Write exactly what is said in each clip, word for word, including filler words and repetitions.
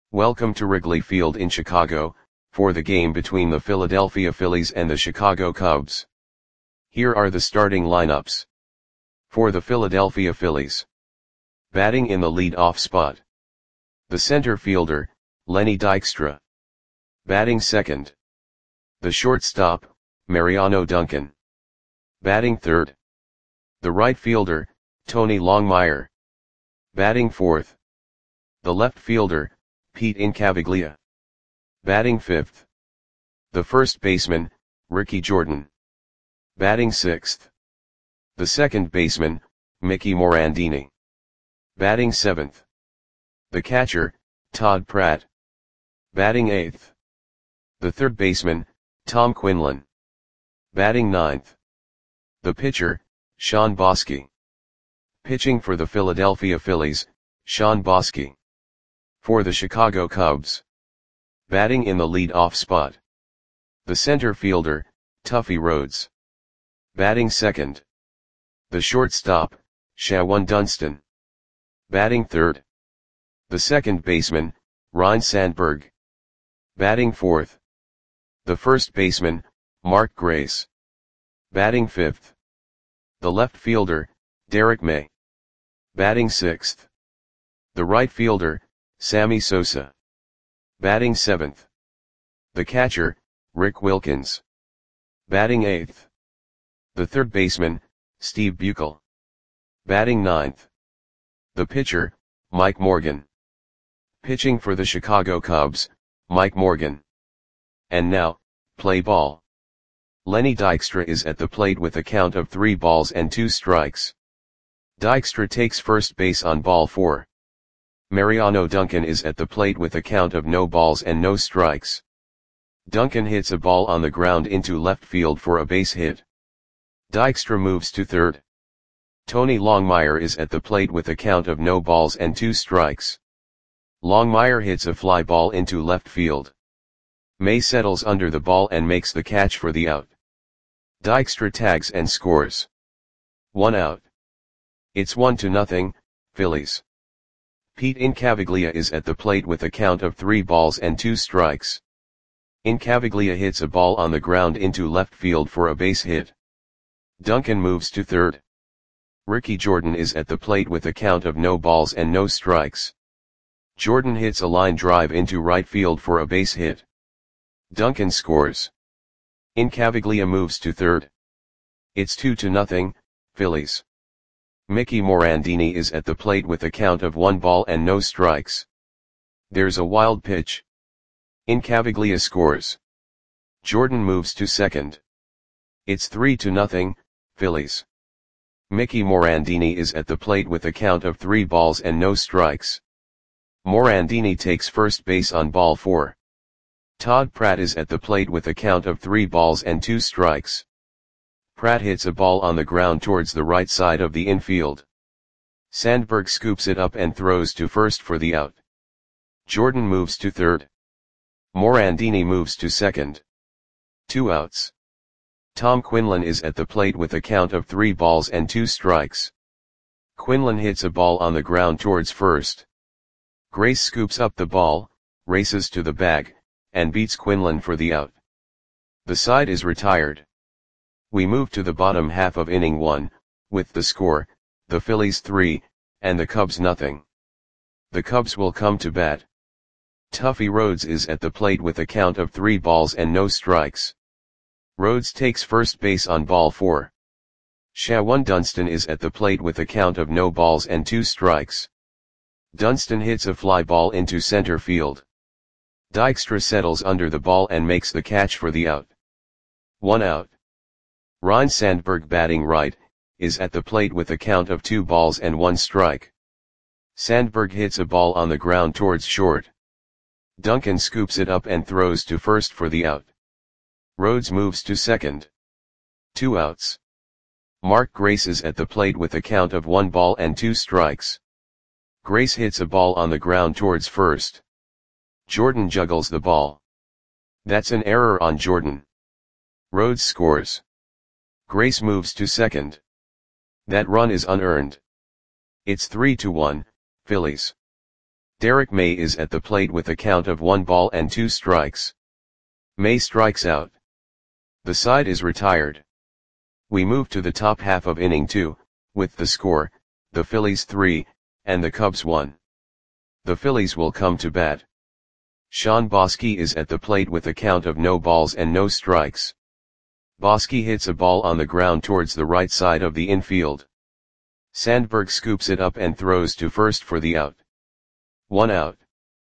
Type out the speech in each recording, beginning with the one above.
Welcome to Wrigley Field in Chicago, for the game between the Philadelphia Phillies and the Chicago Cubs. Here are the starting lineups. For the Philadelphia Phillies. Batting in the lead-off spot. The center fielder, Lenny Dykstra. Batting second. The shortstop, Mariano Duncan. Batting third. The right fielder, Tony Longmire. Batting fourth. The left fielder, Pete Incaviglia. Batting fifth. The first baseman, Ricky Jordan. Batting sixth. The second baseman, Mickey Morandini. Batting seventh. The catcher, Todd Pratt. Batting eighth. The third baseman, Tom Quinlan. Batting ninth. The pitcher, Shawn Boskie. Pitching for the Philadelphia Phillies, Shawn Boskie. For the Chicago Cubs. Batting in the lead-off spot. The center fielder, Tuffy Rhodes. Batting second. The shortstop, Shawon Dunston. Batting third. The second baseman, Ryne Sandberg. Batting fourth. The first baseman, Mark Grace. Batting fifth. The left fielder, Derek May. Batting sixth. The right fielder, Sammy Sosa. Batting seventh. The catcher, Rick Wilkins. Batting eighth. The third baseman, Steve Buechel. Batting ninth. The pitcher, Mike Morgan. Pitching for the Chicago Cubs, Mike Morgan. And now, play ball. Lenny Dykstra is at the plate with a count of three balls and two strikes. Dykstra takes first base on ball four. Mariano Duncan is at the plate with a count of no balls and no strikes. Duncan hits a ball on the ground into left field for a base hit. Dykstra moves to third. Tony Longmire is at the plate with a count of no balls and two strikes. Longmire hits a fly ball into left field. May settles under the ball and makes the catch for the out. Dykstra tags and scores. One out. It's one to nothing, Phillies. Pete Incaviglia is at the plate with a count of three balls and two strikes. Incaviglia hits a ball on the ground into left field for a base hit. Duncan moves to third. Ricky Jordan is at the plate with a count of no balls and no strikes. Jordan hits a line drive into right field for a base hit. Duncan scores. Incaviglia moves to third. It's two to nothing, Phillies. Mickey Morandini is at the plate with a count of one ball and no strikes. There's a wild pitch. Incaviglia scores. Jordan moves to second. It's three to nothing, Phillies. Mickey Morandini is at the plate with a count of three balls and no strikes. Morandini takes first base on ball four. Todd Pratt is at the plate with a count of three balls and two strikes. Pratt hits a ball on the ground towards the right side of the infield. Sandberg scoops it up and throws to first for the out. Jordan moves to third. Morandini moves to second. Two outs. Tom Quinlan is at the plate with a count of three balls and two strikes. Quinlan hits a ball on the ground towards first. Grace scoops up the ball, races to the bag, and beats Quinlan for the out. The side is retired. We move to the bottom half of inning one, with the score, the Phillies three, and the Cubs nothing. The Cubs will come to bat. Tuffy Rhodes is at the plate with a count of three balls and no strikes. Rhodes takes first base on ball four. Shawon Dunston is at the plate with a count of no balls and two strikes. Dunston hits a fly ball into center field. Dykstra settles under the ball and makes the catch for the out. One out. Ryne Sandberg, batting right, is at the plate with a count of two balls and one strike. Sandberg hits a ball on the ground towards short. Duncan scoops it up and throws to first for the out. Rhodes moves to second. Two outs. Mark Grace is at the plate with a count of one ball and two strikes. Grace hits a ball on the ground towards first. Jordan juggles the ball. That's an error on Jordan. Rhodes scores. Grace moves to second. That run is unearned. It's three to one, Phillies. Derek May is at the plate with a count of one ball and two strikes. May strikes out. The side is retired. We move to the top half of inning two, with the score, the Phillies three, and the Cubs one. The Phillies will come to bat. Sean Bosky is at the plate with a count of no balls and no strikes. Bosky hits a ball on the ground towards the right side of the infield. Sandberg scoops it up and throws to first for the out. One out.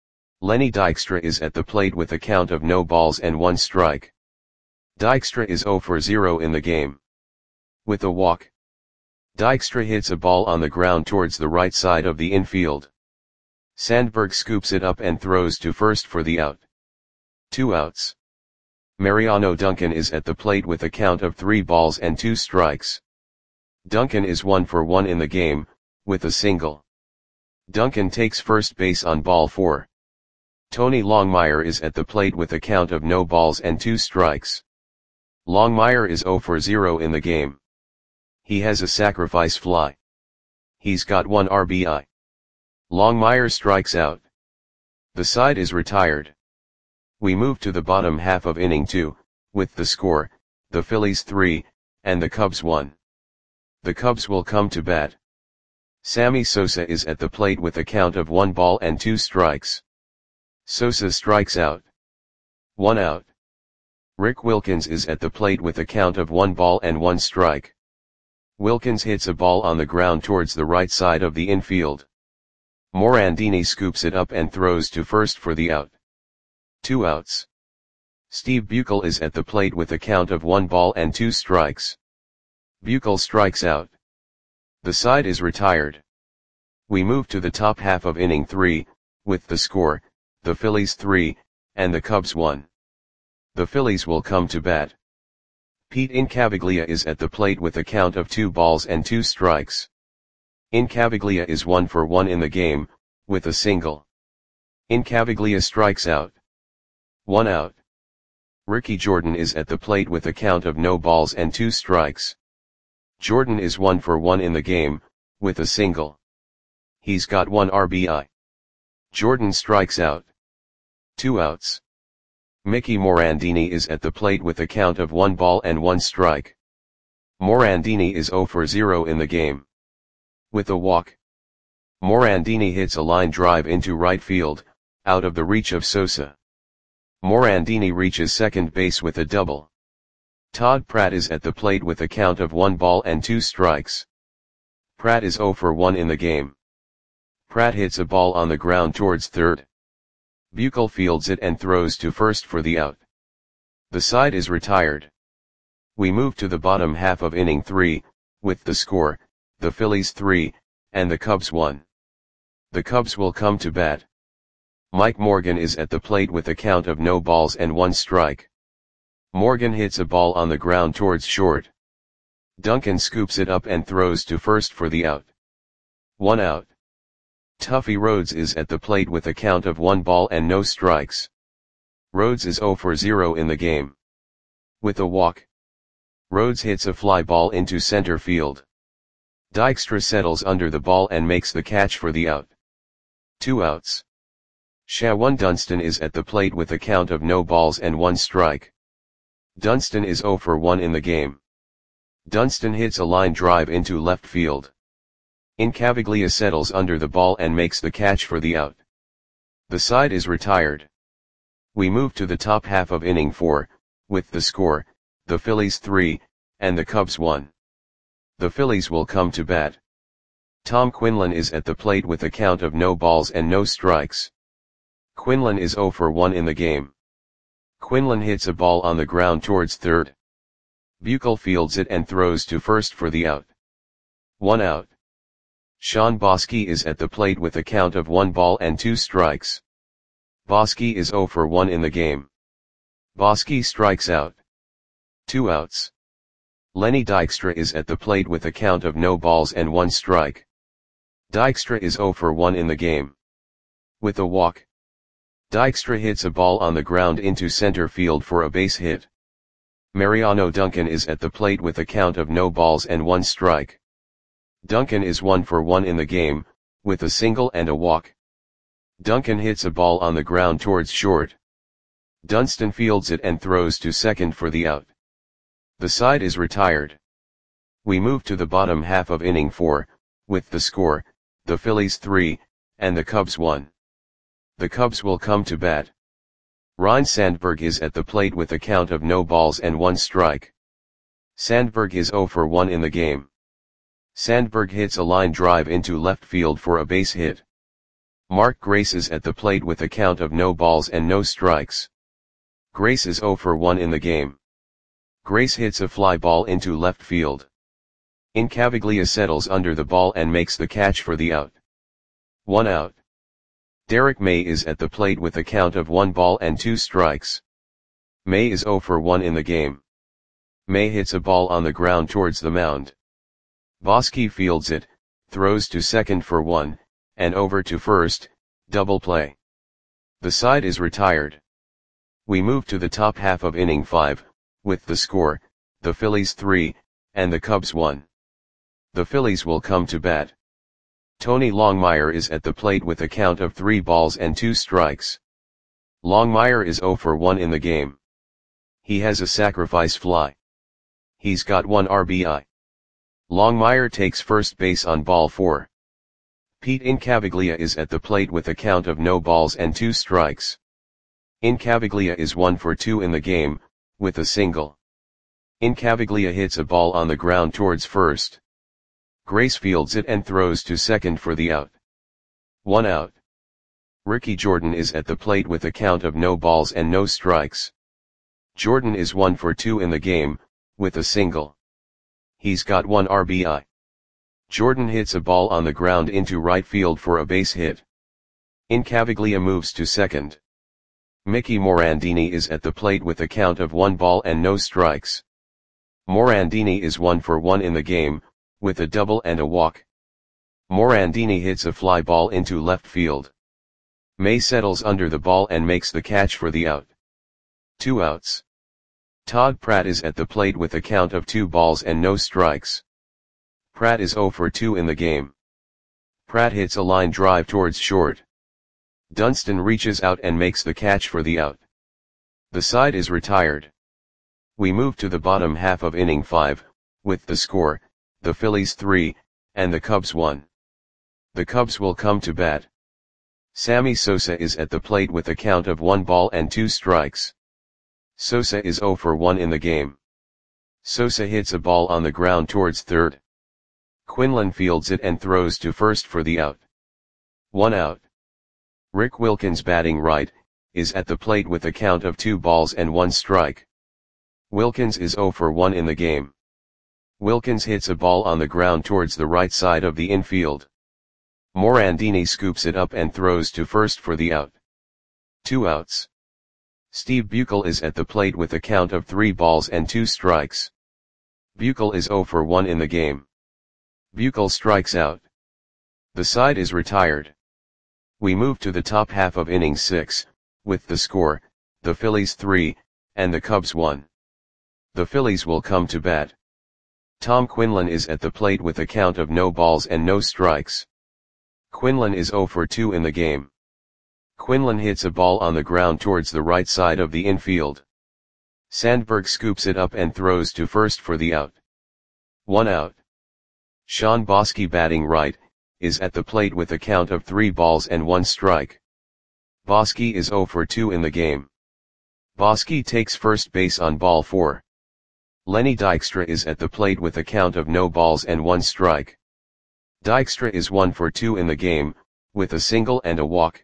Lenny Dykstra is at the plate with a count of no balls and one strike. Dykstra is zero for zero in the game. With a walk, Dykstra hits a ball on the ground towards the right side of the infield. Sandberg scoops it up and throws to first for the out. Two outs. Mariano Duncan is at the plate with a count of three balls and two strikes. Duncan is one for one in the game, with a single. Duncan takes first base on ball four. Tony Longmire is at the plate with a count of no balls and two strikes. Longmire is zero for zero in the game. He has a sacrifice fly. He's got one R B I. Longmire strikes out. The side is retired. We move to the bottom half of inning two, with the score, the Phillies three, and the Cubs one. The Cubs will come to bat. Sammy Sosa is at the plate with a count of one ball and two strikes. Sosa strikes out. One out. Rick Wilkins is at the plate with a count of one ball and one strike. Wilkins hits a ball on the ground towards the right side of the infield. Morandini scoops it up and throws to first for the out. Two outs. Steve Buechel is at the plate with a count of one ball and two strikes. Buechel strikes out. The side is retired. We move to the top half of inning three, with the score, the Phillies three, and the Cubs one. The Phillies will come to bat. Pete Incaviglia is at the plate with a count of two balls and two strikes. Incaviglia is one for one in the game, with a single. Incaviglia strikes out. One out. Ricky Jordan is at the plate with a count of no balls and two strikes. Jordan is one for one in the game, with a single. He's got one R B I. Jordan strikes out. Two outs. Mickey Morandini is at the plate with a count of one ball and one strike. Morandini is zero for zero in the game. With a walk, Morandini hits a line drive into right field, out of the reach of Sosa. Morandini reaches second base with a double. Todd Pratt is at the plate with a count of one ball and two strikes. Pratt is zero for one in the game. Pratt hits a ball on the ground towards third. Buechel fields it and throws to first for the out. The side is retired. We move to the bottom half of inning three, with the score, the Phillies three, and the Cubs one. The Cubs will come to bat. Mike Morgan is at the plate with a count of no balls and one strike. Morgan hits a ball on the ground towards short. Duncan scoops it up and throws to first for the out. One out. Tuffy Rhodes is at the plate with a count of one ball and no strikes. Rhodes is zero for zero in the game. With a walk, Rhodes hits a fly ball into center field. Dykstra settles under the ball and makes the catch for the out. Two outs. Shawan Dunston is at the plate with a count of no balls and one strike. Dunston is zero for one in the game. Dunston hits a line drive into left field. Incaviglia settles under the ball and makes the catch for the out. The side is retired. We move to the top half of inning four, with the score, the Phillies three, and the Cubs one. The Phillies will come to bat. Tom Quinlan is at the plate with a count of no balls and no strikes. Quinlan is zero for one in the game. Quinlan hits a ball on the ground towards third. Buechel fields it and throws to first for the out. One out. Sean Bosky is at the plate with a count of one ball and two strikes. Bosky is zero for one in the game. Bosky strikes out. Two outs. Lenny Dykstra is at the plate with a count of no balls and one strike. Dykstra is zero for one in the game. With a walk, Dykstra hits a ball on the ground into center field for a base hit. Mariano Duncan is at the plate with a count of no balls and one strike. Duncan is one for one in the game, with a single and a walk. Duncan hits a ball on the ground towards short. Dunston fields it and throws to second for the out. The side is retired. We move to the bottom half of inning four, with the score, the Phillies three, and the Cubs one. The Cubs will come to bat. Ryne Sandberg is at the plate with a count of no balls and one strike. Sandberg is oh for one in the game. Sandberg hits a line drive into left field for a base hit. Mark Grace is at the plate with a count of no balls and no strikes. Grace is oh for one in the game. Grace hits a fly ball into left field. Incaviglia settles under the ball and makes the catch for the out. One out. Derek May is at the plate with a count of one ball and two strikes. May is oh for one in the game. May hits a ball on the ground towards the mound. Bosky fields it, throws to second for one, and over to first, double play. The side is retired. We move to the top half of inning five, with the score, the Phillies three, and the Cubs one. The Phillies will come to bat. Tony Longmire is at the plate with a count of three balls and two strikes. Longmire is oh for one in the game. He has a sacrifice fly. He's got one R B I. Longmire takes first base on ball four. Pete Incaviglia is at the plate with a count of no balls and two strikes. Incaviglia is one for two in the game, with a single. Incaviglia hits a ball on the ground towards first. Grace fields it and throws to second for the out. One out. Ricky Jordan is at the plate with a count of no balls and no strikes. Jordan is one for two in the game, with a single. He's got one R B I. Jordan hits a ball on the ground into right field for a base hit. Incaviglia moves to second. Mickey Morandini is at the plate with a count of one ball and no strikes. Morandini is one for one in the game, with a double and a walk. Morandini hits a fly ball into left field. May settles under the ball and makes the catch for the out. Two outs. Todd Pratt is at the plate with a count of two balls and no strikes. Pratt is oh for two in the game. Pratt hits a line drive towards short. Dunston reaches out and makes the catch for the out. The side is retired. We move to the bottom half of inning five, with the score, the Phillies three, and the Cubs one. The Cubs will come to bat. Sammy Sosa is at the plate with a count of one ball and two strikes. Sosa is oh for one in the game. Sosa hits a ball on the ground towards third. Quinlan fields it and throws to first for the out. One out. Rick Wilkins, batting right, is at the plate with a count of two balls and one strike. Wilkins is oh for one in the game. Wilkins hits a ball on the ground towards the right side of the infield. Morandini scoops it up and throws to first for the out. Two outs. Steve Buechel is at the plate with a count of three balls and two strikes. Buechel is oh for one in the game. Buechel strikes out. The side is retired. We move to the top half of inning six, with the score, the Phillies three, and the Cubs one. The Phillies will come to bat. Tom Quinlan is at the plate with a count of no balls and no strikes. Quinlan is oh for two in the game. Quinlan hits a ball on the ground towards the right side of the infield. Sandberg scoops it up and throws to first for the out. One out. Sean Bosky, batting right, is at the plate with a count of three balls and one strike. Bosky is oh for two in the game. Bosky takes first base on ball four. Lenny Dykstra is at the plate with a count of no balls and one strike. Dykstra is one for two in the game, with a single and a walk.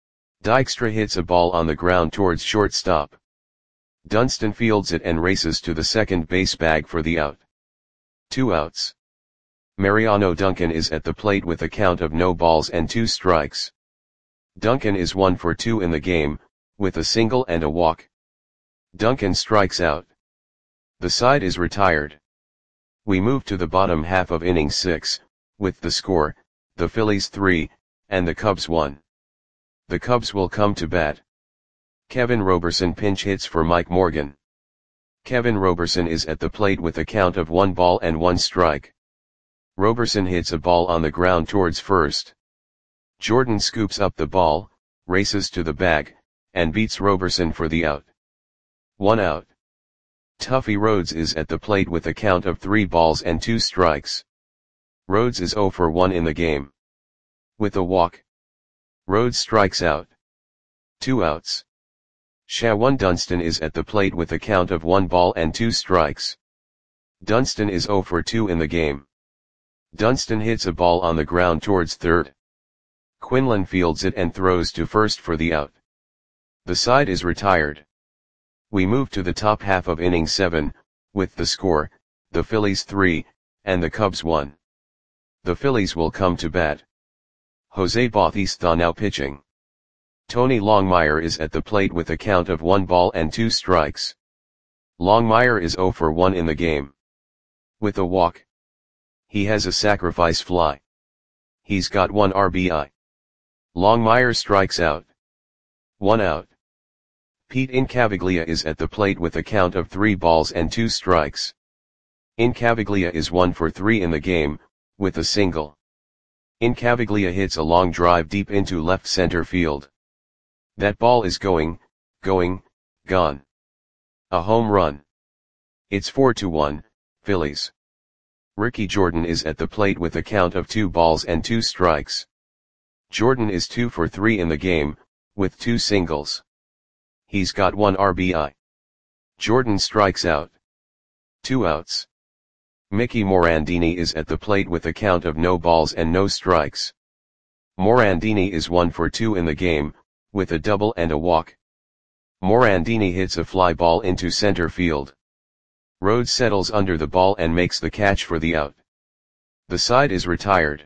Dykstra hits a ball on the ground towards shortstop. Dunston fields it and races to the second base bag for the out. Two outs. Mariano Duncan is at the plate with a count of no balls and two strikes. Duncan is one for two in the game, with a single and a walk. Duncan strikes out. The side is retired. We move to the bottom half of inning six, with the score, the Phillies three, and the Cubs one. The Cubs will come to bat. Kevin Roberson pinch hits for Mike Morgan. Kevin Roberson is at the plate with a count of one ball and one strike. Roberson hits a ball on the ground towards first. Jordan scoops up the ball, races to the bag, and beats Roberson for the out. One out. Tuffy Rhodes is at the plate with a count of three balls and two strikes. Rhodes is oh for one in the game. With a walk, Rhodes strikes out. Two outs. Shawan Dunston is at the plate with a count of one ball and two strikes. Dunston is oh for two in the game. Dunston hits a ball on the ground towards third. Quinlan fields it and throws to first for the out. The side is retired. We move to the top half of inning seven, with the score, the Phillies three, and the Cubs one. The Phillies will come to bat. Jose Bautista now pitching. Tony Longmire is at the plate with a count of one ball and two strikes. Longmire is oh for one in the game. With a walk, he has a sacrifice fly. He's got one R B I. Longmire strikes out. One out. Pete Incaviglia is at the plate with a count of three balls and two strikes. Incaviglia is one for three in the game, with a single. Incaviglia hits a long drive deep into left center field. That ball is going, going, gone. A home run. It's four to one, Phillies. Ricky Jordan is at the plate with a count of two balls and two strikes. Jordan is two for three in the game, with two singles. He's got one R B I. Jordan strikes out. Two outs. Mickey Morandini is at the plate with a count of no balls and no strikes. Morandini is one for two in the game, with a double and a walk. Morandini hits a fly ball into center field. Rhodes settles under the ball and makes the catch for the out. The side is retired.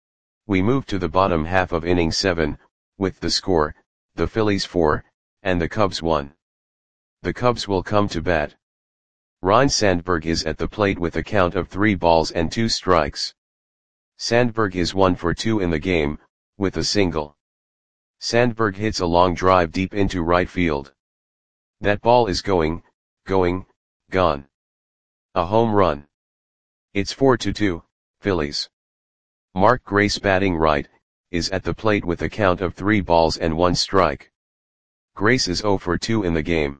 We move to the bottom half of inning seven, with the score, the Phillies four, and the Cubs one. The Cubs will come to bat. Ryne Sandberg is at the plate with a count of three balls and two strikes. Sandberg is one for two in the game, with a single. Sandberg hits a long drive deep into right field. That ball is going, going, gone. A home run. It's four to two, Phillies. Mark Grace batting right, is at the plate with a count of three balls and one strike. Grace is oh for two in the game.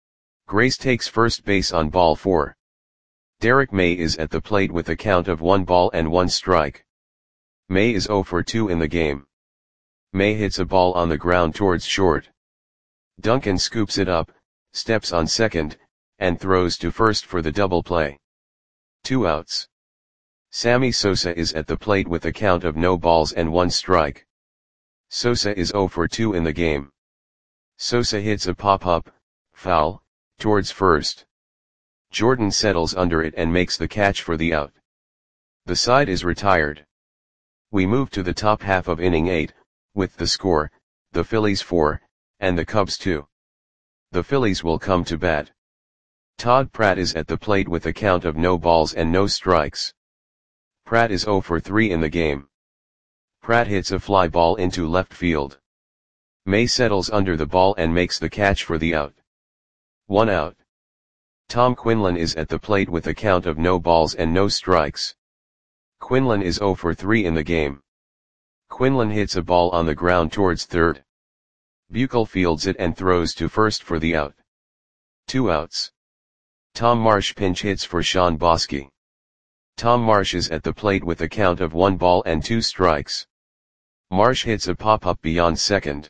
Grace takes first base on ball four. Derek May is at the plate with a count of one ball and one strike. May is oh for two in the game. May hits a ball on the ground towards short. Duncan scoops it up, steps on second, and throws to first for the double play. Two outs. Sammy Sosa is at the plate with a count of no balls and one strike. Sosa is oh for two in the game. Sosa hits a pop-up, foul, towards first. Jordan settles under it and makes the catch for the out. The side is retired. We move to the top half of inning eight, with the score, the Phillies four, and the Cubs two. The Phillies will come to bat. Todd Pratt is at the plate with a count of no balls and no strikes. Pratt is oh for three in the game. Pratt hits a fly ball into left field. May settles under the ball and makes the catch for the out. One out. Tom Quinlan is at the plate with a count of no balls and no strikes. Quinlan is oh for three in the game. Quinlan hits a ball on the ground towards third. Buechel fields it and throws to first for the out. Two outs. Tom Marsh pinch hits for Sean Bosky. Tom Marsh is at the plate with a count of one ball and two strikes. Marsh hits a pop-up beyond second.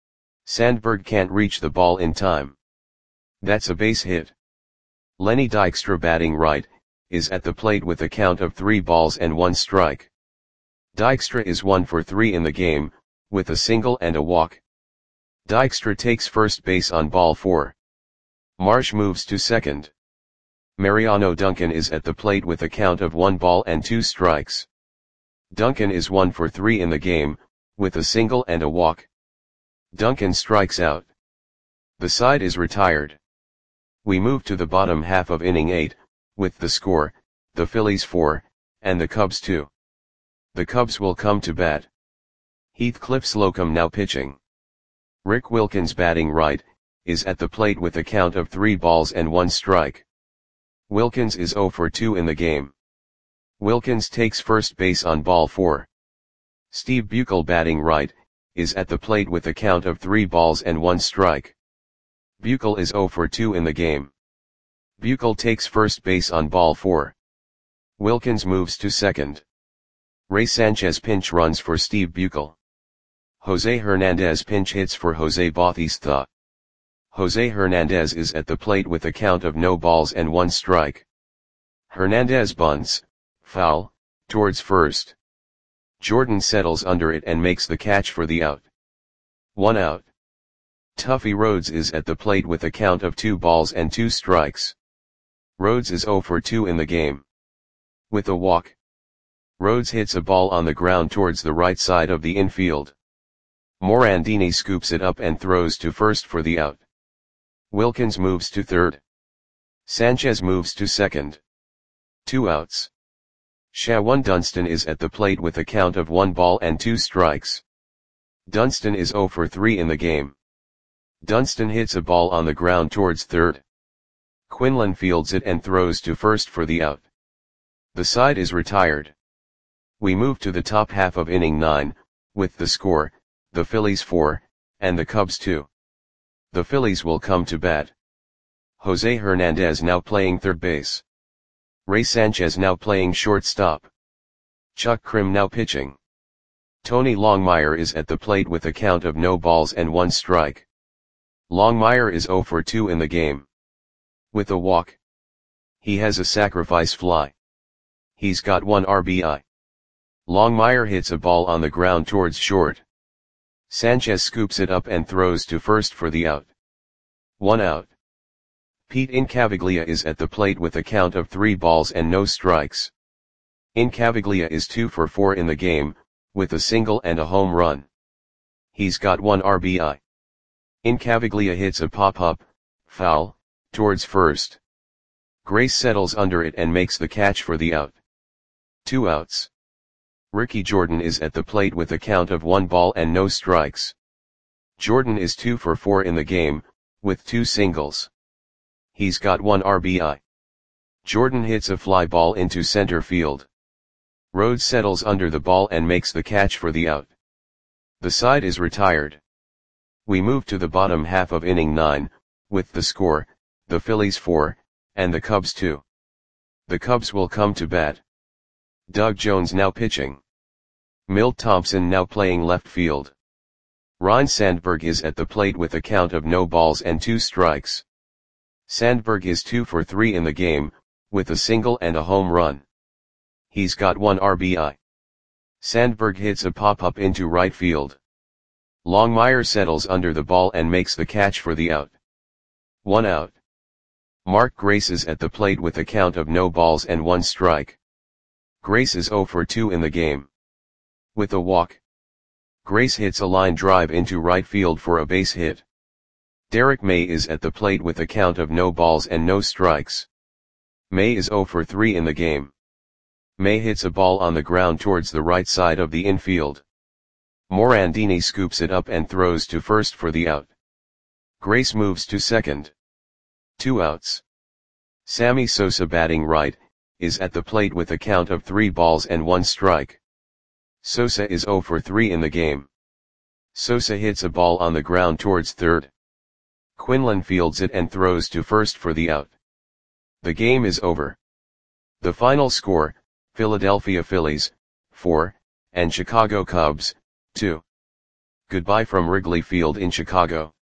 Sandberg can't reach the ball in time. That's a base hit. Lenny Dykstra batting right, is at the plate with a count of three balls and one strike. Dykstra is one for three in the game, with a single and a walk. Dykstra takes first base on ball four. Marsh moves to second. Mariano Duncan is at the plate with a count of one ball and two strikes. Duncan is one for three in the game, with a single and a walk. Duncan strikes out. The side is retired. We move to the bottom half of inning eight, with the score, the Phillies four, and the Cubs two. The Cubs will come to bat. Heathcliff Slocum now pitching. Rick Wilkins batting right, is at the plate with a count of three balls and one strike. Wilkins is oh for two in the game. Wilkins takes first base on ball four. Steve Buechel batting right, is at the plate with a count of three balls and one strike. Buechel is zero for two in the game. Buechel takes first base on ball four. Wilkins moves to second. Ray Sanchez pinch runs for Steve Buechel. Jose Hernandez pinch hits for Jose Bautista. Jose Hernandez is at the plate with a count of no balls and one strike. Hernandez bunts, foul, towards first. Jordan settles under it and makes the catch for the out. One out. Tuffy Rhodes is at the plate with a count of two balls and two strikes. Rhodes is zero for two in the game. With a walk, Rhodes hits a ball on the ground towards the right side of the infield. Morandini scoops it up and throws to first for the out. Wilkins moves to third. Sanchez moves to second. Two outs. Shawan Dunston is at the plate with a count of one ball and two strikes. Dunston is zero for three in the game. Dunston hits a ball on the ground towards third. Quinlan fields it and throws to first for the out. The side is retired. We move to the top half of inning nine, with the score, the Phillies four, and the Cubs two. The Phillies will come to bat. Jose Hernandez now playing third base. Ray Sanchez now playing shortstop. Chuck Krim now pitching. Tony Longmire is at the plate with a count of no balls and one strike. Longmire is zero for two in the game. With a walk. He has a sacrifice fly. He's got one R B I. Longmire hits a ball on the ground towards short. Sanchez scoops it up and throws to first for the out. One out. Pete Incaviglia is at the plate with a count of three balls and no strikes. Incaviglia is two for four in the game, with a single and a home run. He's got one R B I. Incaviglia hits a pop-up, foul, towards first. Grace settles under it and makes the catch for the out. Two outs. Ricky Jordan is at the plate with a count of one ball and no strikes. Jordan is two for four in the game, with two singles. He's got one R B I. Jordan hits a fly ball into center field. Rhodes settles under the ball and makes the catch for the out. The side is retired. We move to the bottom half of inning nine, with the score, the Phillies four, and the Cubs two. The Cubs will come to bat. Doug Jones now pitching. Milt Thompson now playing left field. Ryne Sandberg is at the plate with a count of no balls and two strikes. Sandberg is two for three in the game, with a single and a home run. He's got one R B I. Sandberg hits a pop-up into right field. Longmire settles under the ball and makes the catch for the out. One out. Mark Grace is at the plate with a count of no balls and one strike. Grace is zero for two in the game. With a walk, Grace hits a line drive into right field for a base hit. Derek May is at the plate with a count of no balls and no strikes. May is zero for three in the game. May hits a ball on the ground towards the right side of the infield. Morandini scoops it up and throws to first for the out. Grace moves to second. Two outs. Sammy Sosa batting right, is at the plate with a count of three balls and one strike. Sosa is zero for three in the game. Sosa hits a ball on the ground towards third. Quinlan fields it and throws to first for the out. The game is over. The final score, Philadelphia Phillies, four, and Chicago Cubs, two. Goodbye from Wrigley Field in Chicago.